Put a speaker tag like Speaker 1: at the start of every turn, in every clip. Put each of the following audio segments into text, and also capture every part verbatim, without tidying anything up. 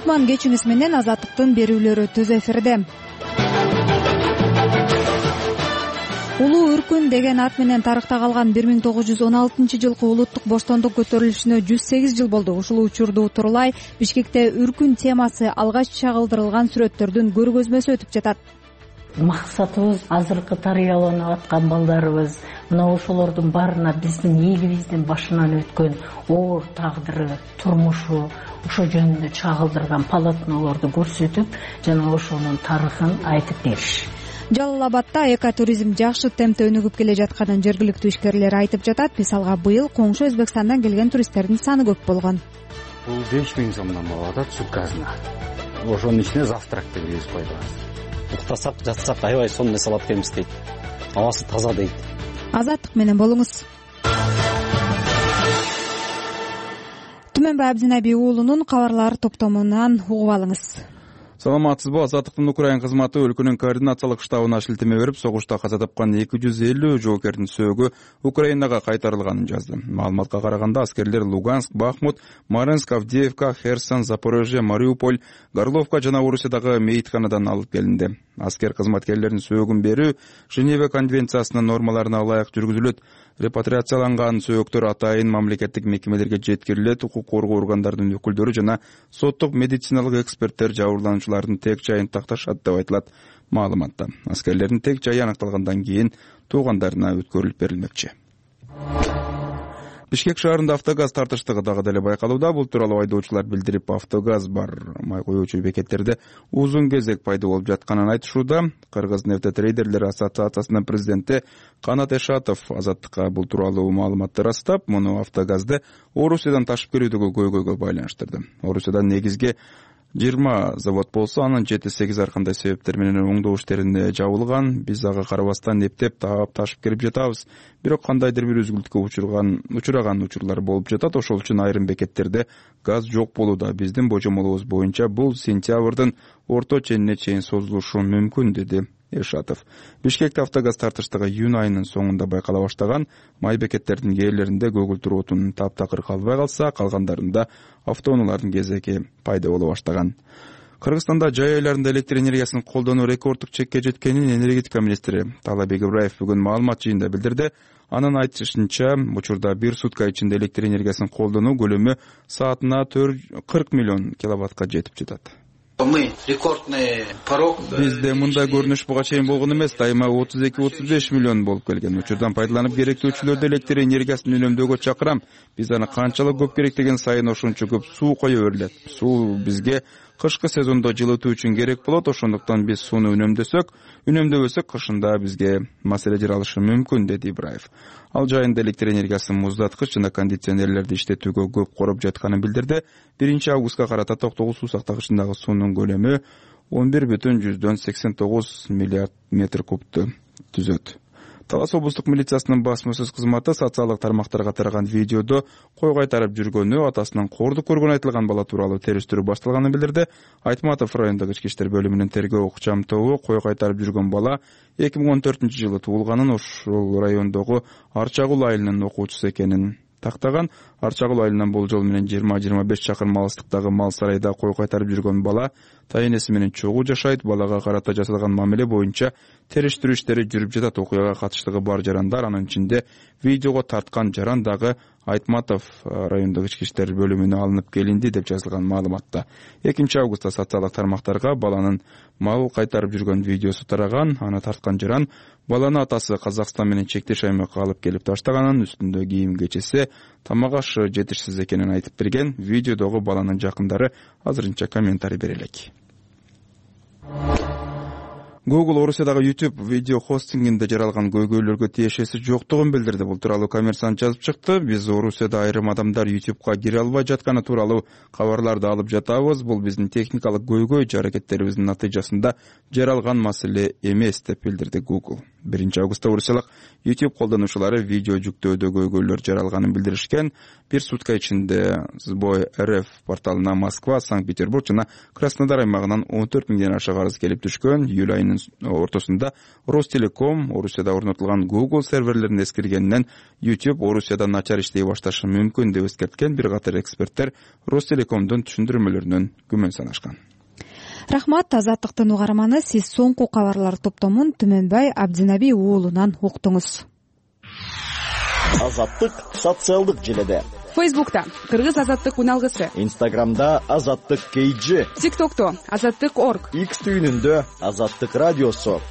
Speaker 1: кутман кечиңиз менен Азаттыктын берүүлөрү түз эфирде. Улуу үркүн деген ат менен тарыхта калган бир миң тогуз жүз он алтынчы жылкы улуттук боштондук көтөрүлүшүнө жүз сегиз жыл болду. Ушул учурду турлай Бишкекте үркүн темасы алгач чагылдырылган сүрөттөрдүн көргөзмөсү өтүп жатат.
Speaker 2: Максатыбыз азыркы тарыяланып аткан балдарыбыз мына ошолордун баарына биздин элибиздин башынан өткөн оор тагдыры, турмушу ошо жөнүндө чагылдырган полотнолорду көрсөтүп, жана ошонун тарыхын айтып бериш.
Speaker 1: Жалал Абадда экотуризм жакшы темпте өнүгүп келе жатканын жергиликтүү ишкерлер айтып жатат. Мисалга, быйыл коңшу Өзбекстандан келген туристтердин саны көп болгон.
Speaker 3: Бул беш миң сомдон болуп атат суткасына. Ошонун ичине завтрак деп езип койдуңуз.
Speaker 4: Уктасак, жатсак аябай сонун эс алат экенбиз дейт. Абасы таза дейт.
Speaker 1: Азаттык менен болуңуз. Түмөнбай Абдинаби уулунун кабарлар топтомунан угуп алыңыз.
Speaker 5: Саламатсызбы? Азаттыктын Украин кызматы өлкөнүн координациялык штабына шилтеме берип, согушта каза тапкан эки жүз элүү жоокердин сөөгү Украинага кайтарылганын жазды. Маалыматка караганда, аскерлер Луганск, Бахмут, Маринск, Авдеевка, Херсон, Запорожье, Мариуполь, Горловка жана Орусиядагы мейитканадан алып келинди. Аскер кызматкерлеринин сөөгүн берүү Женева конвенциясынын нормаларына ылайык жүргүзүлөт. Репатриацияланган сөөктөр атайын мамлекеттик мекемелерге жеткирилет. Укук коргоо органдарынын өкүлдөрү жана соттук медициналык эксперттер жабырлануучулардын тег жайын такташат деп айтылат маалыматта. Аскерлердин тег жайы аныкталгандан кийин туугандарына өткөрүлүп берилмекчи. Бишкек шаарында автогаз тартыштыгы дагы деле байкалууда. Бул тууралуу айдоочулар билдирип, автогаз бар май коюучу бекеттерде узун кезек пайда болуп жатканын айтышууда. Кыргыз нефтетрейдерлер ассоциациясынын президенти Канат Эшатов Азаттыкка бул тууралуу маалыматты растап, муну автогазды Орусиядан ташып келүүдөгү көйгөйгө байланыштырды. Орусиядан негизги жыйырма завод болсо, анын жети сегиз ар кандай себептер менен оңдоо иштерине жабылган. Биз ага карабастан эптеп таап ташып келип жатабыз. Бирок кандайдыр бир үзгүлтүккө учурган учураган учурлар болуп жатат. Ошол үчүн айрым бекеттерде газ жок болууда. Биздин божомолубуз боюнча бул сентябрдын орто ченине чейин созулушу мүмкүн, деди Эшатов. Бишкекте автогаз тартыштыгы июнь айынын соңунда байкала баштаган. Май бекеттердин кээрлеринде көгүлтүр отун таптакыр калбай калса, калгандарында автоунаалардын кезеги пайда боло баштаган. Кыргызстанда жай айларында электр энергиясын колдонуу рекорддук чекке жеткенин энергетика министри Талабек Ибраев бүгүн маалымат жыйында билдирди. Анын айтышынча, учурда бир сутка ичинде электр энергиясын колдонуу көлөмү саатына кырк миллион киловаттка жетип жатат.
Speaker 6: Мы рекордный порог.
Speaker 5: Бизде мындай көрүнүш буга чейин болгон эмес, дайыма отуз эки отуз беш миллион болуп келген. Учурдан пайдаланып керектөөчүлөрдү электр энергиясын үнөмдөөгө чакырам. Биз аны канчалык көп керек деген сайын ошончо көп суу кое берилет. Суу бизге кышкы сезондо жылытуу үчүн керек болот. Ошондуктан биз сууну үнөмдөсөк, үнөмдөбөсөк кышында бизге маселе жаралышы мүмкүн, деди Ибраев. Ал жайында электр энергиясын муздаткыч жана кондиционерлерди иштетүүгө көп короп жатканын билдирди. биринчи августка карата токтогуз суу сактагычындагы суунун көлөмү он бир бүтүн жүздөн сексен тогуз миллиард метр кубту түзөт. Талас облустук милициясынын басма-сөз кызматы социалдык тармактарга тараган видеодо кой кайтарып жүргөнү, атасынын кордук көргөнү айтылган бала тууралуу териштирүү башталганын билдирди. Айтматов райондук ички иштер бөлүмүнүн тергөө укчам тобу кой кайтарып жүргөн бала эки миң он төртүнчү жылы туулганын, ошол райондогу Арчагул айылынын окуучусу экенин тактаган. Арчагул айылынан болжол менен жыйырма жыйырма беш чакырым алыстыктагы мал сарайда кой кайтарып жүргөн бала тайенеси менен чогуу жашайт. Балага карата жасалган мамиле боюнча териштирүү иштери жүрүп жатат. Окуяга катыштыгы бар жарандар, анын ичинде видеого тарткан жаран дагы Айтматов райондук ички иштер бөлүмүнө алынып келинди деп жазылган маалыматта. экинчи августта социалдык тармактарга баланын мал кайтарып жүргөн видеосу тараган. Аны тарткан жаран баланы атасы Казакстан менен чектеш аймакка алып келип таштаганын, үстүндө кийим кечеси, тамак ашы жетишсиз экенин айтып берген. Видеодогу баланын жакындары азырынча комментарий бере элек. Google Орусиядагы YouTube видео хостингинде жаралган көйгөйлөргө тиешеси жоктугун билдирди. Бул тууралуу Коммерсант жазып чыкты. Биз Орусияда айрым адамдар YouTube'га кире албай жатканы тууралуу кабарларды алып жатабыз. Бул биздин техникалык көйгөй аракеттерибиздин натыйжасында жаралган маселе эмес, деп билдирди Google. биринчи августта Орусиялык YouTube колдонуучулары видео жүктөөдө көйгөйлөр жаралганын билдиришкен. Бир сутка ичинде Сбой РФ порталына Москва, Санкт-Петербург жана Краснодар аймагынан он төрт миңден ашык арыз келип түшкөн. Июль айынын берүүчүлөрүнүн ортосунда Ростелеком, Орусияда орнотулган Google серверлерин эскергенинен YouTube Орусияда начар иштей башташы мүмкүн деп эскерткен бир катар эксперттер Ростелекомдун түшүндүрмөлөрүнөн күмөн санашкан.
Speaker 1: Рахмат, Азаттыктын угарманы. Сиз соңку кабарлар топтомун Түмөнбай Абдинаби уулунан уктуңуз.
Speaker 7: Азаттык социалдык желеде.
Speaker 8: Фейсбукта Кыргыз азаттык уналгысы.
Speaker 7: Инстаграмда Азаттык кейджи.
Speaker 8: ТикТокто Азаттык орг.
Speaker 7: Икс түйүнүндө Азаттык радиосу.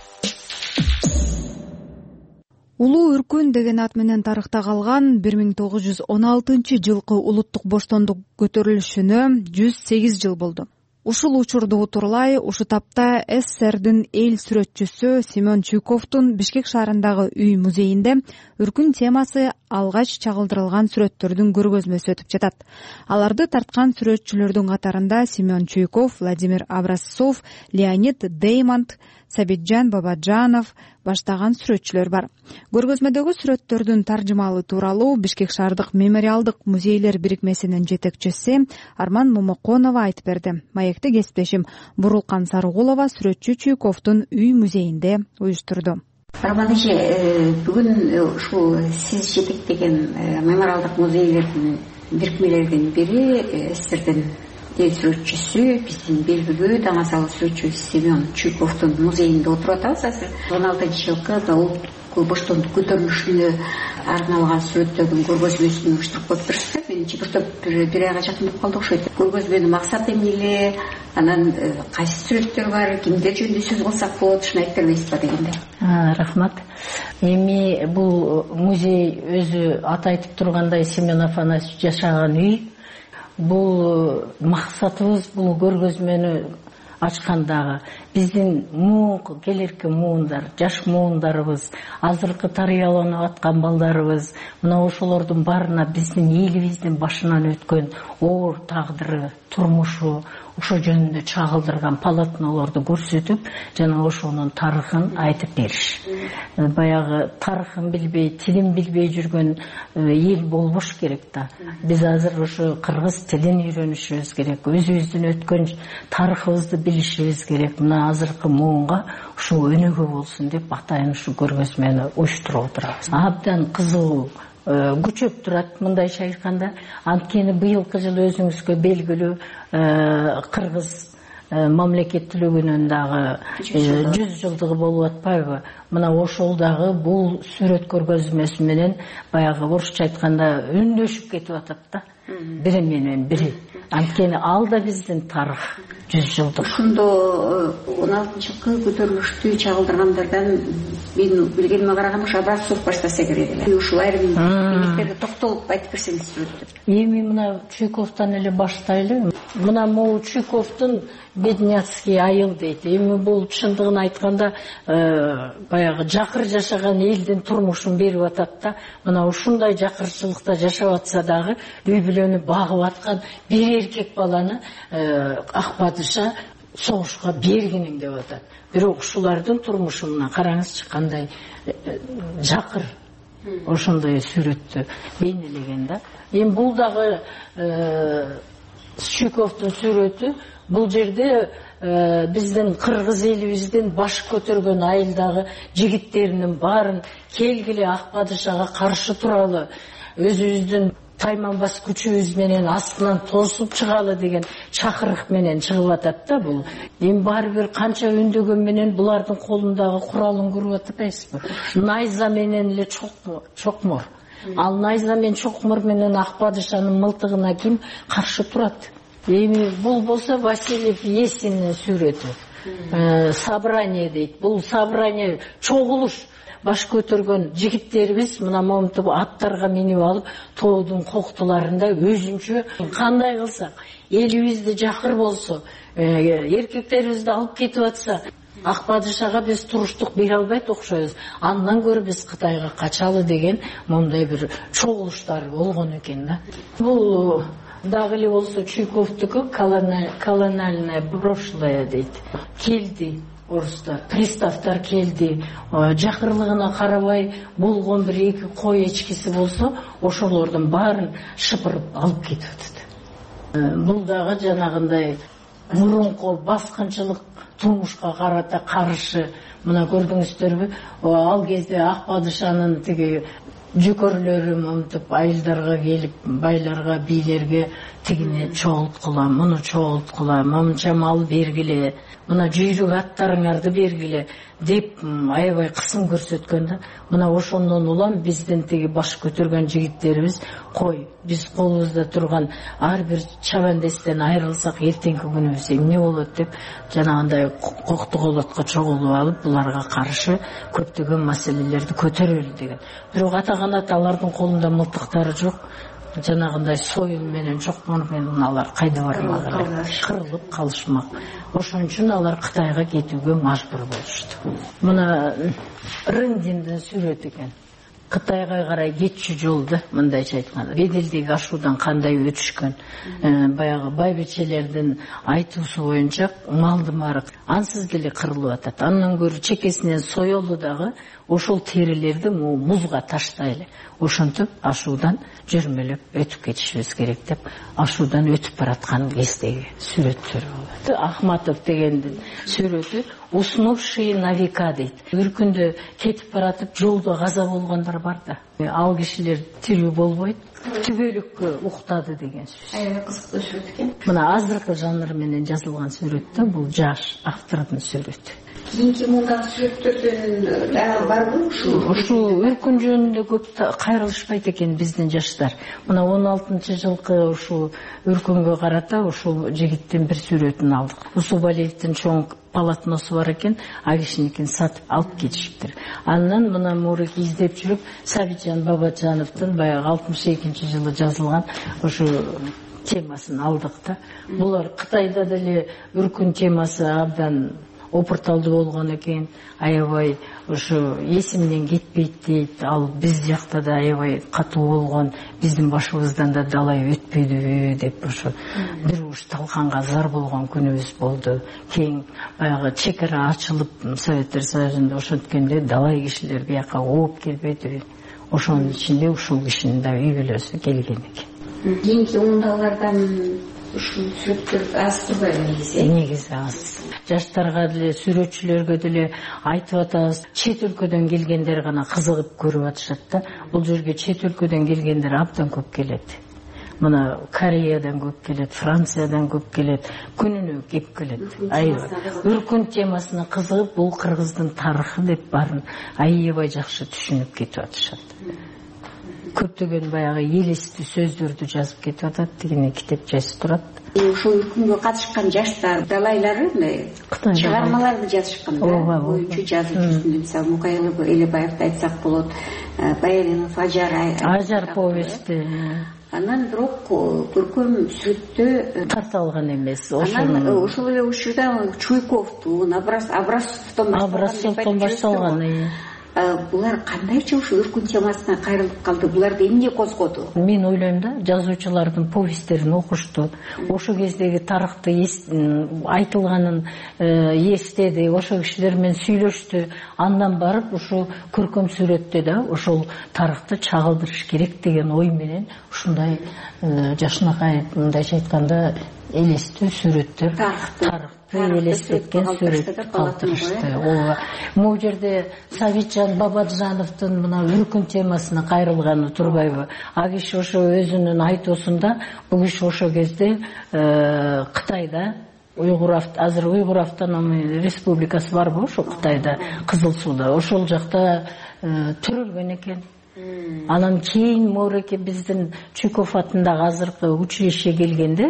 Speaker 1: Улуу Үркүн деген ат менен тарыхта калган бир миң тогуз жүз он алтынчы жылкы улуттук боштондук көтөрүлүшүнө жүз сегиз жыл болду. Ушул учурду утурлай ушу тапта СССРдин эл сүрөтчүсү Семен Чуйковдун Бишкек шаарындагы үй музейинде Үркүн темасы алгач чагылдырылган сүрөттөрдүн көргөзмөсү өтүп жатат. Аларды тарткан сүрөтчүлөрдүн катарында Семен Чуйков, Владимир Образцов, Леонид Деймонт, Сабитжан Бабаджанов баштаган сүрөтчүлөр бар. Көргөзмөдөгү сүрөттөрдүн таржымалы тууралуу Бишкек шаардык мемориалдык музейлер бирикмесинин жетекчиси Арман Момоконова айтып берди. Маекти кесиптешим Бурулкан Сарыгулова сүрөтчү Чуйковдун үй музейинде уюштурду.
Speaker 9: Арман эже, бүгүн ушул сиз жетектеген мемориалдык музейлердин бирикмелердин бири СССРдин эл сүрөтчүсү, биздин белгилүү даңазал сүрөтчү Семен Чуйковдун музейинде отуруп атабыз азыр. он алтынчы жылкы улуттук боштондук көтөрүлүшүнө арналган сүрөттөрдүн көргөзмөсүн уюштуруп коюптурсуздар. Менимче бир топ бир айга жакын болуп калды окшойт. Көргөзмөнүн максаты эмне, анан кайсы сүрөттөр бар, кимдер жөнүндө сөз кылсак болот, ушуну айтып бербейсизби дегенде.
Speaker 2: Рахмат. Эми бул музей өзү аты айтып тургандай Семен Афанасьевич жашаган үй. Бул максатыбыз бул көргөзмөнү ачкандагы биздин муун келерки муундар, жаш муундарыбыз, азыркы тарыяланып аткан балдарыбыз, мына ошолордун баарына биздин элибиздин башынан өткөн оор тагдыры, турмушу, ошо жөнүндө чагылдырган полотнолорду көрсөтүп, жана ошонун тарыхын айтып бериш. Баягы тарыхын билбей, тилин билбей жүргөн эл болбош керек да. Биз азыр ошо кыргыз тилин үйрөнүшүбүз керек, өзүбүздүн өткөн тарыхыбызды билишибиз керек. Мына азыркы муунга ушул өнөгө болсун деп атайын ушу көргөзмөнү уюштуруп отурабыз. Абдан кызыгуу күчөп турат мындайча айтканда. Анткени быйылкы жыл өзүңүзгө белгилүү кыргыз мамлекеттүүлүгүнүн дагы жүз жылдыгы болуп атпайбы? Мына ошол дагы бул сүрөт көргөзмөсү менен баягы орусча айтканда үндөшүп кетип атат да. Бири менен бири. Анткени ал да биздин тарых жүз жылдык.
Speaker 9: Ошондо он алтынчы жылкы көтөрүлүштү чагылдыргандардан мен билгениме караганда ушу Образцов баштаса керек эле. Ушул айрым эмнектерге токтолуп айтып берсеңиз сүрөттү.
Speaker 2: Эми мына Чуйковдон эле баштайлы. Мына могу Чуйковдун бедняцкий айыл дейт. Эми бул чындыгын айтканда баягы жакыр жашаган элдин турмушун берип атат да. Мына ушундай жакырчылыкта жашап атса дагы үй бүлөнү багып аткан бир эркек баланы ак падыша согушка бергенин деп атат. Бирок ушулардын турмушуна караңызчы кандай жакыр ошондой сүрөттү бейнелеген да. Эми бул дагы Чуйковдун сүрөтү. Бул жерде биздин кыргыз элибиздин баш көтөргөн айылдагы жигиттеринин баарын келгиле ак падышага каршы туралы, өзүбүздүн тайманбас күчүбүз менен астынан тосуп чыгалы деген чакырык менен чыгып атат да бул. Эми баары бир канча үндөгөн менен булардын колундагы куралын көрүп атпайсызбы? Найза менен эле чокмор. Ал найза менен чокмор менен ак падышанын мылтыгына ким каршы турат? Эми бул болсо Васильев Есинин сүрөтү. Собрание дейт. Бул собрание чогулуш. Баш көтөргөн жигиттерибиз мына момтуп аттарга минип алып, тоодун коктуларында өзүнчө кандай кылсак, элибизде жакыр болсо, эркектерибизди алып кетип атса, ак падышага биз туруштук бере албайт окшойбуз. Андан көрө биз Кытайга качалы деген мондай бир чогулуштар болгон экен да. Бул дагы эле болсо Чуйковдуку колониальное прошлое дейт. Келди орустар, приставтар келди, жакырлыгына карабай болгон бир эки кой эчкиси болсо, ошолордун баарын шыпырып алып кетип атат. Бул дагы жанагындай мурунку баскынчылык турмушка карата каршы. Мына көрдүңүздөрбү, ал кезде Ак падышанын тиги жүкөрлөрү мынтип айылдарга келип, байларга, бийлерге тигине чогулткула, муну чогулткула, мынча мал бергиле, мына жүйрүк аттарыңарды бергиле деп аябай кысым көрсөткөн да. Мына ошондон улам биздин тиги баш көтөргөн жигиттерибиз, кой, биз колубузда турган ар бир чабандестен айрылсак эртеңки күнүбүз эмне болот деп жанагындай кокту колотко чогулуп алып, буларга каршы көптөгөн маселелерди көтөрөлү деген. Бирок ата канат алардын колунда мылтыктары жок. Жанагындай союл менен чокмон менен алар кайда бармак эле, кырылып калышмак. Ошон үчүн алар Кытайга кетүүгө мажбур болушту. Мына Рындиндин сүрөтү экен. Кытайга карай кетчү жолду, мындайча айтканда, беделдеги ашуудан кандай өтүшкөн. Баягы байбичелердин айтуусу боюнча малдын баары ансыз деле кырылып атат. Андан көрө чекесинен соёлу дагы ошол терилерди музга таштайлы. Ошентип ашуудан жүрмөлөп өтүп кетишибиз керек деп ашуудан өтүп бараткан кездеги сүрөттөр болот. Ахматов дегендин сүрөтү уснувшие на века дейт. Бир күндө кетип баратып жолдо каза болгондор бар да. Ал кишилер тирүү болбойт, түбөлүккө уктады деген сөз.
Speaker 9: Аябай кызыктуу сүрөт экен.
Speaker 2: Мына азыркы жанр менен жазылган сүрөттө бул жаш автордун сүрөтү.
Speaker 9: Кийинки мундагы сүрөттөрдөн дагы барбы ушул?
Speaker 2: Ушул өркүн жөнүндө көп кайрылышпайт экен биздин жаштар. Мына он алтынчы жылкы ушул өркөнгө карата ушул жигиттин бир сүрөтүн алдык. Усубалиевдин чоң полотносу бар экен, а кишиникин сатып алып кетишиптир. Андан мына мурик издеп жүрүп, Сабитжан Бабаджановдун баягы алтымыш экинчи жылы жазылган ушу темасын алдык да. Булар Кытайда деле өркүн темасы абдан опурталдуу болгон экен, аябай ушу эсимден кетпейт дейт. Ал биз жакта да аябай катуу болгон, биздин башыбыздан да далай өтпөдүбү деп ушу бир уш талканга зар болгон күнүбүз болду. Кийин баягы чекара ачылып Советтер Союзунда ошенткенде далай кишилер бияка ооп келбедиби? Ошонун ичинде ушул кишинин да үй бүлөсү келген экен.
Speaker 9: Кийинки мундагылардан ушул сүрөттөр аз турбайбы негизи?
Speaker 2: Негизи аз. Жаштарга деле, сүрөтчүлөргө деле айтып атабыз, чет өлкөдөн келгендер гана кызыгып көрүп атышат да. Бул жерге чет өлкөдөн келгендер абдан көп келет. Мына Кореядан көп келет, Франциядан көп келет, күнүнө кеп келет. Аябай өркүн темасына кызыгып, бул кыргыздын тарыхы деп барын аябай жакшы түшүнүп кетип атышат. Көптөгөн баягы элестүү сөздөрдү жазып кетип атат, дегене китеп жазып турат.
Speaker 9: Ушул өркүнгө катышкан жаштар, далайлары чыгармаларды жазышкан да. Боюнчу жазып жүрсүн, мисалы Мукайлы Элебаевди айтсак болот, Баялинов Ажар
Speaker 2: Ажар повести.
Speaker 9: Анан бирок көркөм сүрөттө
Speaker 2: тарта алган эмес.
Speaker 9: Анан ошол эле учурда Чуйковду, Абрасовдон
Speaker 2: Абрасовдон башталган.
Speaker 9: Булар кандайча ушу өркүн темасына кайрылып калды? Буларды эмне козгоду?
Speaker 2: Мен ойлойм да, жазуучулардын повесттерин окушту. Ошо кездеги тарыхты айтылганын эстеди, ошо кишилер менен сүйлөштү. Андан барып ушу көркөм сүрөттө да ошол тарыхты чагылдырыш керек деген ой менен ушундай жашынакай, мындайча айтканда, элестүү сүрөттөр, тарыхты элестеткен сүрөт калтырышты. Могу жерде Сабитжан Бабаджановдун мына өркүн темасына кайрылганы турбайбы? А киши ошо өзүнүн айтуусунда, бул киши ошо кезде Кытайда Уйгур азыр Уйгур автономий республикасы барбы ошо Кытайда, Кызыл Сууда, ошол жакта төрөлгөн экен. Анан кийин мореке биздин Чуйков атындагы азыркы училище келгенде,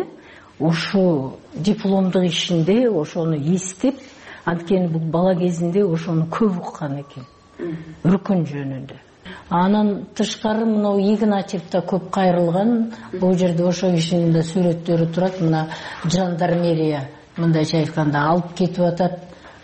Speaker 2: ошо дипломдук ишинде ошону эстеп, анткени бул бала кезинде ошону көп уккан экен, өркүн жөнүндө. Анан тышкары мына Игнатьев да көп кайрылган. Бул жерде ошо кишинин да сүрөттөрү турат. Мына жандармерия, мындайча айтканда, алып кетип атат.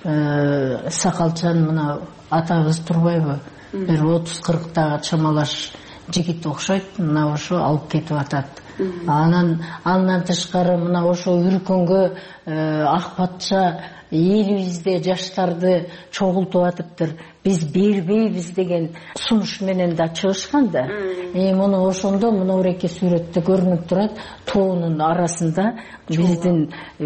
Speaker 2: Сакалчан мына атабыз турбайбы? Бир отуз кырктагы чамалаш жигит окшойт. Мына ошо алып кетип атат. Анан андан тышкары мына ошо өркөнгө Ак патша элибизде жаштарды чогултуп атыптыр, биз бербейбиз деген сунуш менен да чыгышкан да. Э муну ошондо мынауреки сүрөттө көрүнүп турат, тоонун арасында биздин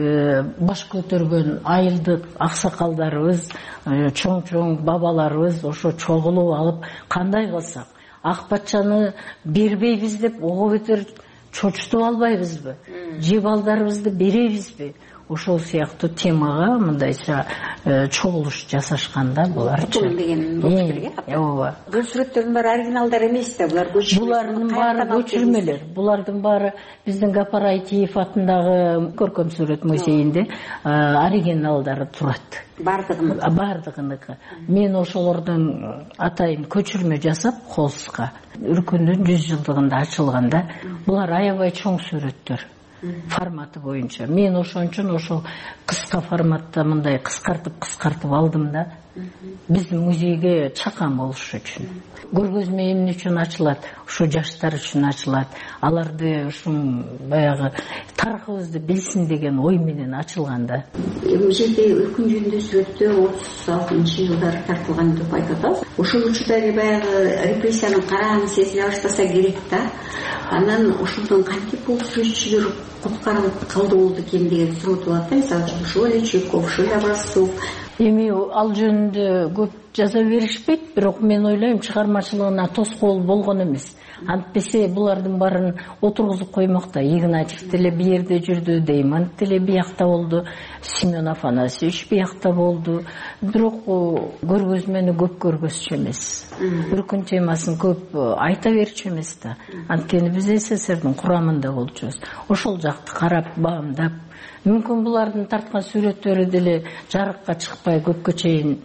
Speaker 2: баш көтөргөн айылдык аксакалдарыбыз, чоң-чоң бабаларыбыз ошо чогулуп алып, кандай кылсак ак патчаны бербейбиз деп ого бетер чочутуп албайбызбы? Же балдарыбызды беребизби? Ошол сыяктуу темага мындайча чогулуш жасашканда буларчы.
Speaker 9: Деген болчу.
Speaker 2: Ооба.
Speaker 9: Бул сүрөттөрдүн баары оригиналдар эмес да, булар көчүрмө.
Speaker 2: Булардын баары көчүрмөлөр. Булардын баары биздин Гапар Айтиев атындагы көркөм сүрөт музейинде оригиналдары турат.
Speaker 9: Бардыгыныкы.
Speaker 2: Бардыгыныкы. Мен ошолордун атайын көчүрмө жасап Холска Үркүндүн жүз жылдыгында ачылганда, булар аябай чоң сүрөттөр. Форматы боюнча. Мен ошон үчүн ошол кыска форматта мындай кыскартып-кыскартып алдым да. Биздин музейге чакан болуш үчүн. Көргөзмө эмне үчүн ачылат? Ушу жаштар үчүн ачылат. Аларды ушу баягы тарыхыбызды билсин деген ой менен ачылганда.
Speaker 9: Бул жерде Үркүн жөнүндө сүрөттө отуз алтынчы жылдары тартылган деп айтып атабыз. Ошол учурда баягы репрессиянын карааны сезиле баштаса керек да. Анан ошондон кантип бул сүрөтчүлөр куткарылып калды болду экен деген суроо туулат да. Мисалы үчүн Шоля Чуйков, Шоля Образцов.
Speaker 2: Эми ал жөнүндө көп жаза беришпейт, бирок мен ойлойм чыгармачылыгына тоскоол болгон эмес. Антпесе булардын баарын отургузуп коймок да. Игнатьев деле бир жерде жүрдү, Дейман деле биякта болду, Семен Афанасьевич биякта болду. Бирок көргөзмөнү көп көргөзчү эмес. Үркүн темасын көп айта берчү эмес да. Анткени биз СССРдин курамында болчубуз. Ошол жакты карап, баамдап, мүмкүн булардын тарткан сүрөттөрү деле жарыкка чыкпай көпкө чейин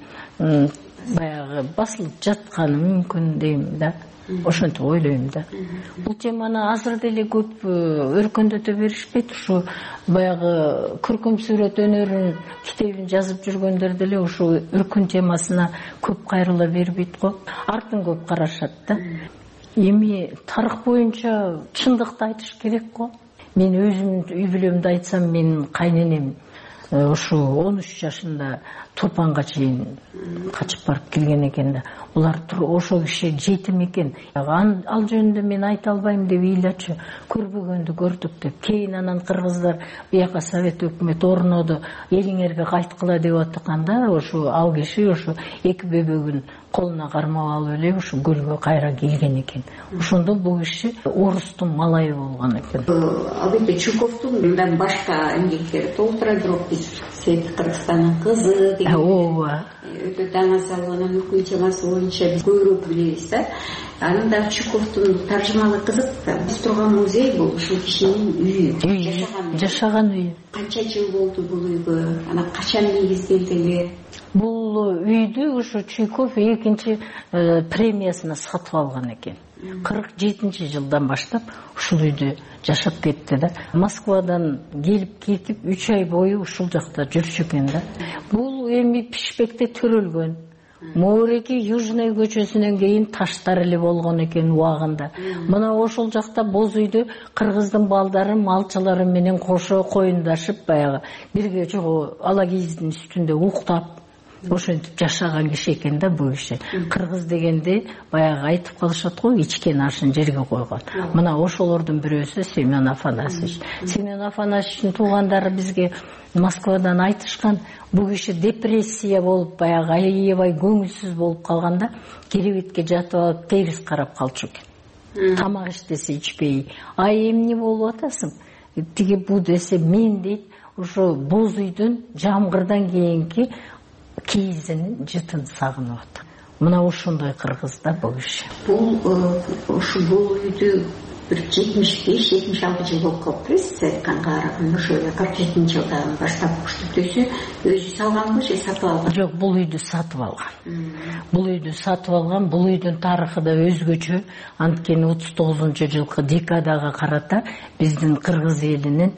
Speaker 2: баягы басылып жатканы мүмкүн дейм да. Ошентип ойлойм да. Бул теманы азыр деле көп өркөндөтө беришпейт. Ушу баягы көркөм сүрөт өнөрүнүн китебин жазып жүргөндөр деле ушу Үркүн темасына көп кайрыла бербейт го. Артын көп карашат да. Эми тарых боюнча чындыкты айтыш керек го. Мен өзүмдүн үй бүлөмдү айтсам, менин кайненем ушу он үч жашында Турпанга чейин качып барып келген экен да. Булар ошо киши жетим экен. Ал жөнүндө мен айта албайм деп ыйлачу. Көрбөгөндү көрдүк деп. Кийин анан кыргыздар бияка Совет өкмөтү орноду, элиңерге кайткыла деп атканда, ошо ал киши ошо эки бөбөгүн колуна кармап алып эле ушу көлгө кайра келген экен. Ошондо бул киши орустун малайы болгон экен.
Speaker 9: Албетте Чуйковдун мындан башка эмгектери толтура, бирок биз Свет Кыргызстандын кызы деген
Speaker 2: ооба
Speaker 9: өтө таң салган Үркүн темасы боюнча биз көбүрөөк билебиз да. Анын да Чуйковдун таржымалы кызык да. Биз турган музей бул ушул кишинин үйү,
Speaker 2: жашаган үйү.
Speaker 9: Канча жыл болду бул үйгө? Анан качан негизделди эле?
Speaker 2: Бул үйдү ушу Чуйков экинчи премиясына сатып алган экен. кырк жетинчи жылдан баштап ушул үйдө жашап кетти да. Москвадан келип кетип үч ай бою ушул жакта жүрчү экен да. Бул эми Пишпекте төрөлгөн. Моореки Южный көчөсүнөн кийин таштар эле болгон экен убагында. Мына ошол жакта боз үйдө кыргыздын балдары, малчылары менен кошо коюндашып, баягы бирге жогу ала кийиздин үстүндө уктап, ошентип жашаган киши экен да бул киши. Кыргыз дегенде баягы айтып калышат го, ичкен ашын жерге койгон. Мына ошолордун бирөөсү Семен Афанасьевич. Семен Афанасьевичтин туугандары бизге Москвадан айтышкан, бул киши депрессия болуп, баягы аябай көңүлсүз болуп калганда, керебетке жатып алып терис карап калчу экен. Тамак иштесе ичпей, ай эмне болуп атасың? Тиги бу десе, мен дейт, ошо боз үйдүн жамгырдан кийинки кийизинин жытын сагынып атат. Мына ошондой кыргыз да бул киши.
Speaker 9: Бул ушу бул үйдү бир жетимиш беш жетимиш алты жыл болуп калыптыр. Сиз айтканга караганда ошо кырк жетинчи жылдан баштап ушту өзү салганбы же сатып алган?
Speaker 2: Жок, бул үйдү сатып алган. Бул үйдү сатып алган. Бул үйдүн тарыхы да өзгөчө. Анткени отуз тогузунчу жылкы декадага карата биздин кыргыз элинин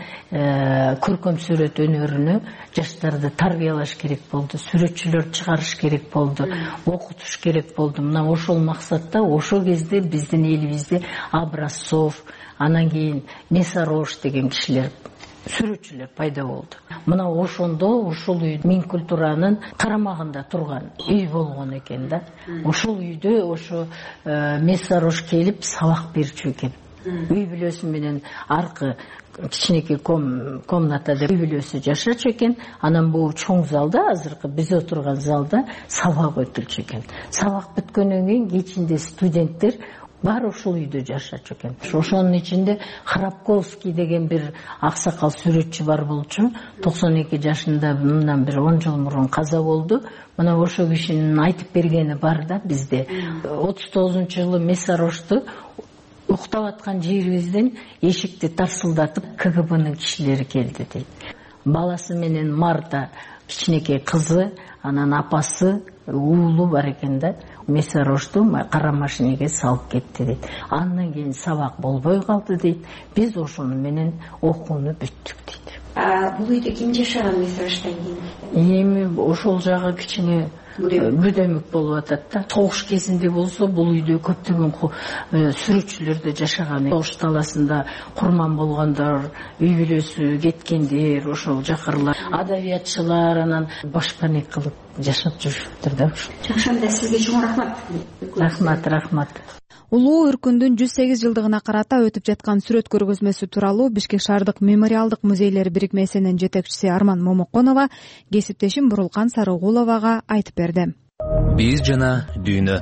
Speaker 2: көркөм сүрөт өнөрүнө жаштарды тарбиялаш керек болду, сүрөтчүлөр чыгарыш керек болду, окутуш керек болду. Мына ошол максатта ошол кезде биздин элибизде Образцов, анан кийин Месарош деген кишилер сүрөтчүлөр пайда болду. Мына ошондо ушул үй Мин культуранын карамагында турган үй болгон экен да. Ушул үйдө ошо Мессарош келип сабак берчү экен. Үй бүлөсү менен аркы кичинекей комнатада үй бүлөсү жашачу экен. Анан бул чоң залда, азыркы биз отурган залда сабак өтүлчү экен. Сабак бүткөндөн кийин кечинде студенттер баары ушул үйдө жашачу экен. Ошонун ичинде Храпковский деген бир аксакал сүрөтчү бар болчу. токсон эки жашында, мындан бир он жыл мурун каза болду. Мына ошо кишинин айтып бергени бар да бизде. отуз тогузунчу жылы Мессарошту уктап аткан жерибизден эшикти тарсылдатып КГБнын кишилери келди дейт. Баласы менен Марта, кичинекей кызы, анан апасы, уулу бар экен да. Мессарошту кара машинеге салып кетти дейт. Андан кийин сабак болбой калды дейт. Биз ошону менен окууну бүттүк дейт.
Speaker 9: А бул үйдө ким жашаган Мессароштон кийин?
Speaker 2: Эми ошол жагы кичине бүдөмүк болуп атат да. Согуш кезинде болсо бул үйдө көптөгөн сүрөтчүлөр да жашаган. Согуш таласында курман болгондор, үй бүлөсү кеткендер, ошол жакырлар, адабиятчылар анан башпаник кылып жашап жүрүптүр да.
Speaker 9: Жакшы, анда сизге чоң рахмат.
Speaker 2: Рахмат, рахмат.
Speaker 1: Улуу Үркүндүн жүз сегиз жылдыгына карата өтүп жаткан сүрөт көргөзмөсү тууралуу Бишкек шаардык мемориалдык музейлер бирикмесинин жетекчиси Арман Момоконова кесиптешим Бурулкан Сарыгуловага айтып берди.
Speaker 10: Биз жана дүйнө.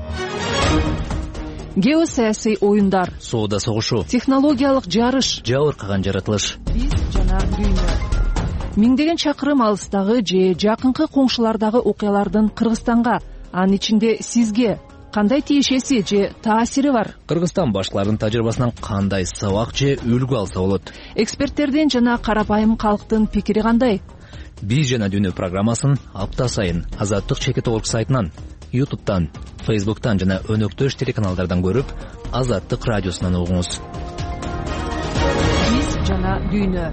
Speaker 8: Геосаясий оюндар,
Speaker 10: соода согушу,
Speaker 8: технологиялык жарыш,
Speaker 10: жабыркаган жаратылыш.
Speaker 8: Биз жана дүйнө. Миңдеген чакырым алыстагы же жакынкы коңшулардагы окуялардын Кыргызстанга, анын ичинде сизге кандай тиешеси же таасири бар?
Speaker 10: Кыргызстан башкаларынын тажрыйбасынан кандай сабак же үлгү алса болот?
Speaker 8: Эксперттердин жана карапайым калктын пикири кандай?
Speaker 10: Биз жана дүйнө программасын апта сайын Азаттык чекит точка орг сайтынан, ютубтан, фейсбуктан жана өнөктөш телеканалдардан көрүп, Азаттык радиосунан угуңуз.
Speaker 8: Биз жана дүйнө.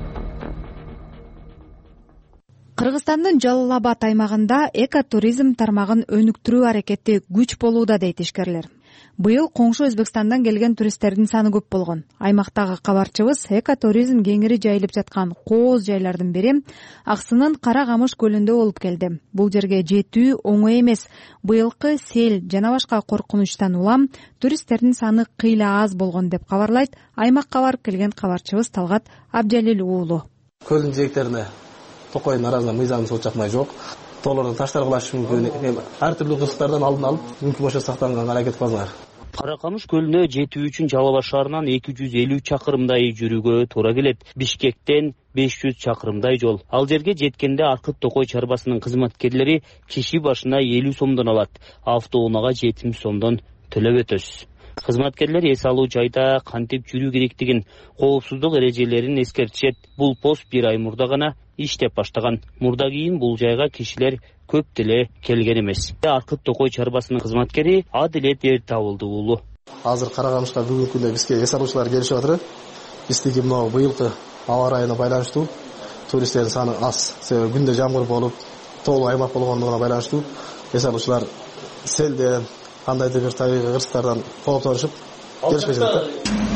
Speaker 1: Кыргызстандын Жалал Абад аймагында экотуризм тармагын өнүктүрүү аракети күч болууда дейт ишкерлер. Быйыл коңшу Өзбекстандан келген туристтердин саны көп болгон. Аймактагы кабарчыбыз экотуризм кеңири жайылып жаткан кооз жайлардын бири Аксынын Кара Камыш көлүндө болуп келди. Бул жерге жетүү оңой эмес. Быйылкы сел жана башка коркунучтан улам туристтердин саны кыйла аз болгон деп кабарлайт аймакка барып келген кабарчыбыз Талгат Абжалил уулу.
Speaker 11: Көлдүн жээктерине Токойдун арасында мыйзам сот чакмай жок. Толордон таштар кылаш мүмкүн. Ар түрдүү кырсыктардан алдын алып, мүмкүн болсо сактанганга аракет кылыңар.
Speaker 12: Кара Камыш көлүнө жетүү үчүн Жалал Абад шаарынан эки жүз элүү чакырымдай жүрүүгө туура келет. Бишкектен беш жүз чакырымдай жол. Ал жерге жеткенде Аркыт Токой чарбасынын кызматкерлери киши башына элүү сомдон алат. Автоунаага жетимиш сомдон төлөп өтөсүз. Кызматкерлер эс алуу жайда кантип жүрүү керектигин, коопсуздук эрежелерин эскертишет. Бул пост бир ай мурда гана иштеп баштаган. Мурда кийин бул жайга кишилер көп деле келген эмес. Аркыт Токой чарбасынын кызматкери Адилет Эртабылды уулу.
Speaker 11: Азыр Кара Камышка бүгүнкү күндө бизге эс алуучулар келишип атыр. Биздики мына быйылкы аба ырайына байланыштуу туристтердин саны аз. Себеби күндө жамгыр болуп, тоолуу аймак болгондугуна байланыштуу эс алуучулар селден, кандайдыр бир табигый кырсыктардан кооптонушуп келишпей жатат.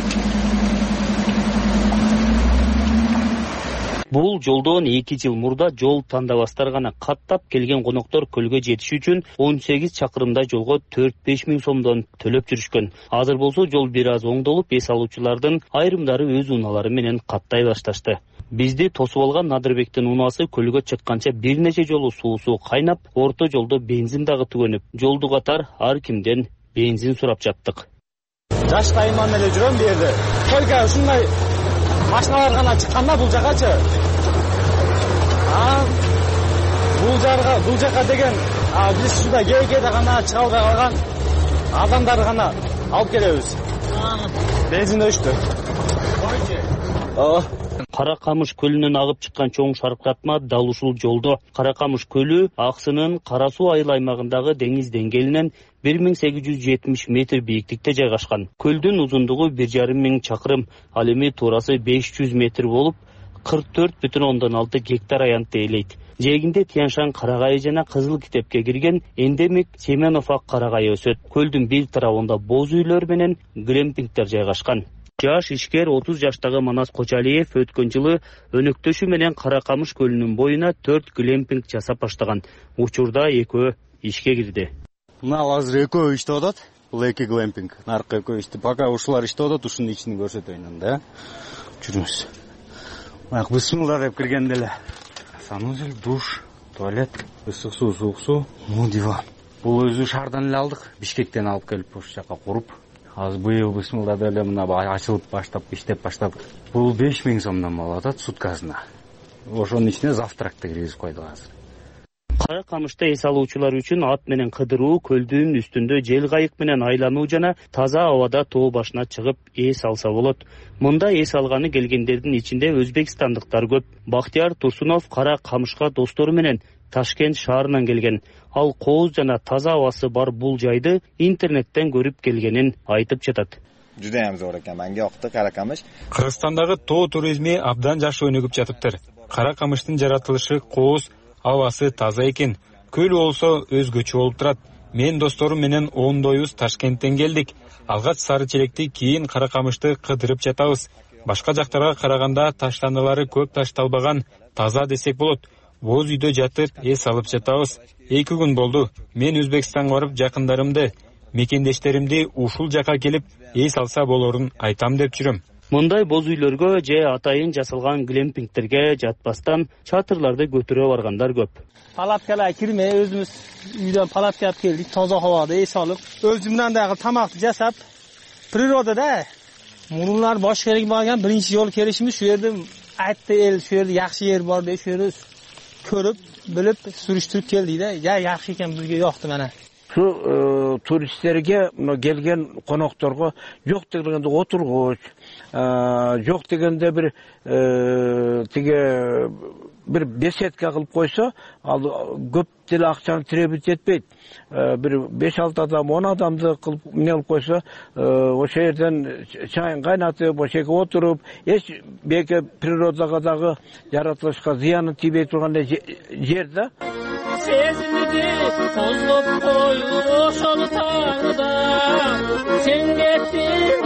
Speaker 12: Бул жолдон эки жыл мурда жол тандабастар гана каттап келген коноктор көлгө жетиш үчүн он сегиз чакырымдай жолго төрт беш миң сомдон төлөп жүрүшкөн. Азыр болсо жол бир аз оңдолуп, эс алуучулардын айрымдары өз унаалары менен каттай башташты. Бизди тосуп алган Надырбектин унаасы көлгө чыкканча бир нече жолу суусу кайнап, орто жолдо бензин дагы түгөнүп, жолду катар ар кимден бензин сурап жаттык.
Speaker 13: Жаш кайыман эле жүрөм бу жерде. Только ушундай машиналар гана чыкканда бул жакачы. А бул жарга, бул жака деген, а биз ушундай кээ-кээде гана чыга албай калган адамдар гана алып келебиз. Бензин өчтү.
Speaker 12: Кара Камыш көлүнөн агып чыккан чоң шаркыратма дал ушул жолдо. Кара Камыш көлү Аксынын Кара Суу айыл аймагындагы деңиз деңгээлинен бир миң сегиз жүз жетимиш метр бийиктикте жайгашкан. Көлдүн узундугу бир жарым миң чакырым, ал эми туурасы беш жүз метр болуп, кырк төрт бүтүн ондон алты гектар аянтты ээлейт. Жээгинде Тяншан карагайы жана Кызыл китепке кирген эндемик Семенов ак карагайы өсөт. Көлдүн бир тарабында боз үйлөр менен глемпингдер жайгашкан. Жаш ишкер отуз жаштагы Манас Кочалиев өткөн жылы Өнөктөшү менен Каракамыш көлүнүн боюна төрт глэмпинг жасап баштаган. Учурда экөө ишке кирди.
Speaker 3: Мына азыр экөө иштеп атат. Бул эки глэмпинг. Наркы экөө иштеп. Пока ушулар иштеп атат, ушунун ичин көрсөтөйүн да. Жүрүңүз. Мына бисмилла деп киргенде эле санузел, душ, туалет, ысык суу, суук суу, му диван. Бул өзү шаардан эле алдык. Бишкектен алып келип ушул жака куруп, азыр быйыл бисмилла деп эле мына ачылып баштап, иштеп баштадык. Бул беш миң сомдон болуп атат суткасына. Ошонун ичине завтракты киргизип койдук азыр.
Speaker 12: Каракамышта эс алуучулар үчүн ат менен кыдыруу, көлдүн үстүндө жел кайык менен айлануу жана таза абада тоо башына чыгып эс алса болот. Мында эс алганы келгендердин ичинде өзбекстандыктар көп. Бактияр Турсунов Каракамышка достору менен Ташкент шаарынан келген. Ал кооз жана таза абасы бар бул жайды интернеттен көрүп келгенин айтып жатат.
Speaker 14: Judayam zo'r ekan, menga yoqdi Karakamish.
Speaker 15: Кыргызстандагы тоо туризми абдан жакшы өнүгүп жатыптыр. Каракамыштын жаратылышы кооз, абасы таза экен. Көл болсо өзгөчө болуп турат. Мен досторум менен ондойбуз Ташкенттен келдик. Алгач Сары Челекти, кийин Каракамышты кыдырып жатабыз. Башка жактарга караганда таштандылары көп ташталбаган, таза десек болот. Боз үйдө жатып эс алып жатабыз. Эки күн болду. Мен Өзбекстанга барып жакындарымды, мекендештеримди ушул жака келип эс алса болорун айтам деп жүрөм.
Speaker 12: Мындай боз үйлөргө же атайын жасалган глэмпингтерге жатпастан чатырларды көтөрө баргандар көп.
Speaker 16: Палаткаларга кирмей өзүбүз үйдөн палатка алып келдик, таза абада эс алып, өзүмдөн дагы тамакты жасап, природада мурунлар бош керек болгон биринчи жолу келишimiz şu yerде айтты эл, şu yerде жакшы жер бар деп, şu yerде көрүп, билип, сүрүштүрүп келдик да. Я жакшы экен, бизге жокты мына.
Speaker 17: Şu turistlerge gelgen konaktorga yok degende oturguç, yok degende bir tige bir besetka kılıp koysa, al köp dil akçanı trebit etmeydi. Bir beş altı adam, on adamdı kılıp ne alıp koysa, o şehirden çayın kaynatıp, o şekilde oturup, hiç belki prirodadagı yaratılışka ziyanı tibet turgan yerde.
Speaker 18: Sezmidi tozlup koyur oşolu tağda sen gettin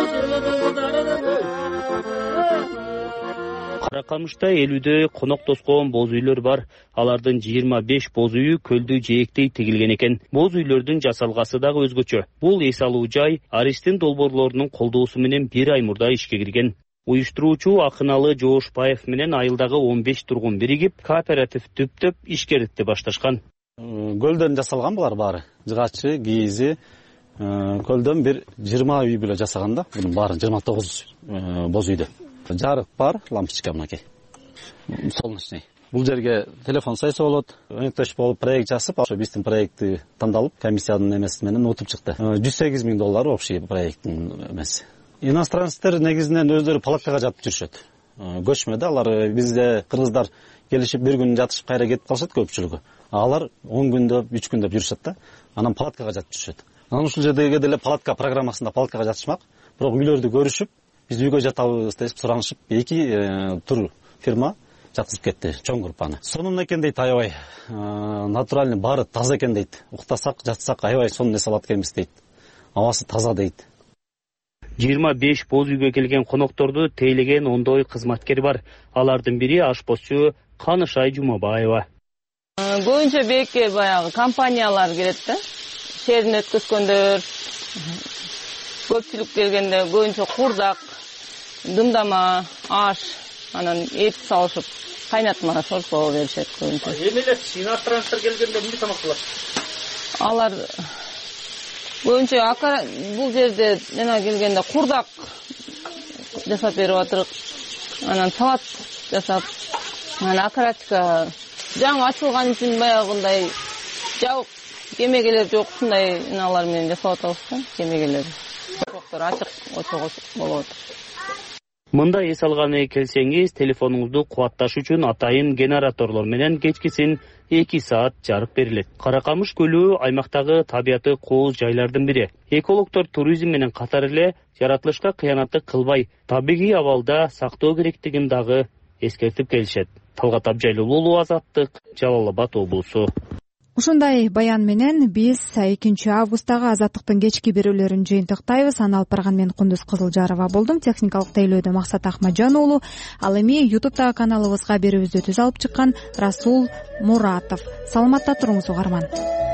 Speaker 12: Каракамышта элүүдө конок тоскоон боз үйлөр бар. Алардын жыйырма беш боз үйү көлдү жээктей тигилген экен. Боз үйлөрдүн жасалгасы дагы өзгөчө. Бул эс алуу жай Аристин долбоорлорунун колдоосу менен бир ай мурда ишке кирген. Уюштуруучу Акыналы Жоошбаев менен айылдагы он беш тургун биригип, кооператив түптөп ишкеритти башташкан.
Speaker 4: Көлдөн жасалган булар баары. Жыгачы, кийизи, көлдөн бир жыйырма үй бүлө жасаган да. Бунун баары жыйырма тогуз боз үйдө. Жарык бар, лампочка мынакей. Солнечный. Бул жерге телефон сайса болот. Өнөктөш болуп проект жасап, ошо биздин проектти тандалып, комиссиянын эмеси менен утуп чыкты. жүз сегиз миң доллар общий проекттин эмеси. Иностранецтер негизинен өздөрү палаткага жатып жүрүшөт. Көчмөдө, алар бизде кыргыздар келишип бир күн жатышып кайра кетип калышат көпчүлүгү. Алар он күндөп, үч күндөп жүрүшөт да. Анан палаткага жатып жүрүшөт. Анан ушул жердеги деле палатка программасында палаткага жатышмак. Бирок үйлөрдү көрүшүп, биз үйгө жатабыз деп суранышып, эки тур фирма жаткызып кетти, чоң группаны. Сонун экен дейт аябай. Натуральный баары таза экен дейт. Уктасак, жатсак аябай сонун эс алат экенбиз дейт. Абасы таза дейт.
Speaker 12: жыйырма беш боз үйгө келген конокторду тейлеген ондой кызматкер бар. Алардын бири ашпозчу Канышай Жумабаева.
Speaker 19: Көбүнчө бекке баягы компаниялар келет да. Шерин өткөзгөндөр, көпчүлүк келгенде көбүнчө курдак, дымдама, аш, анан эт салышып, кайнатма шорпо беришет көбүнчө.
Speaker 16: Эмелер иностранецтер келгенде эмне тамак кылат?
Speaker 19: Алар көбүнчө ака бул жерде жана келгенде курдак жасап берип атырык. Анан салат жасап, анан окорочка жаңы ачылган үчүн баягындай жабык кемегелер жок, ушундай ыналар менен жасап атабыз да, кемегелер. Токтор ачык, очок болуп атат.
Speaker 12: Мында эс алганы келсеңиз, телефонуңузду кубатташ үчүн атайын генераторлор менен кечкисин эки саат жарык берилет. Каракамыш көлү аймактагы табияты кооз жайлардын бири. Экологдор туризм менен катар эле жаратылышка кыянатты кылбай, табигый абалда сактоо керектигин дагы эскертип келишет. Талгат Абжайлуулу, Азаттык, Жалал Абад облусу.
Speaker 1: Ушундай баян менен биз экинчи августтагы Азаттыктын кечки берүүлөрүн жыйынтыктайбыз. Аны алып барган мен Кундуз Кызылжарова болдум. Техникалык тейлөөдө Максат Ахмаджан уулу. Ал эми ютубтагы каналыбызга берүүбүздү түз алып чыккан Расул Муратов. Саламатта туруңуз угарман.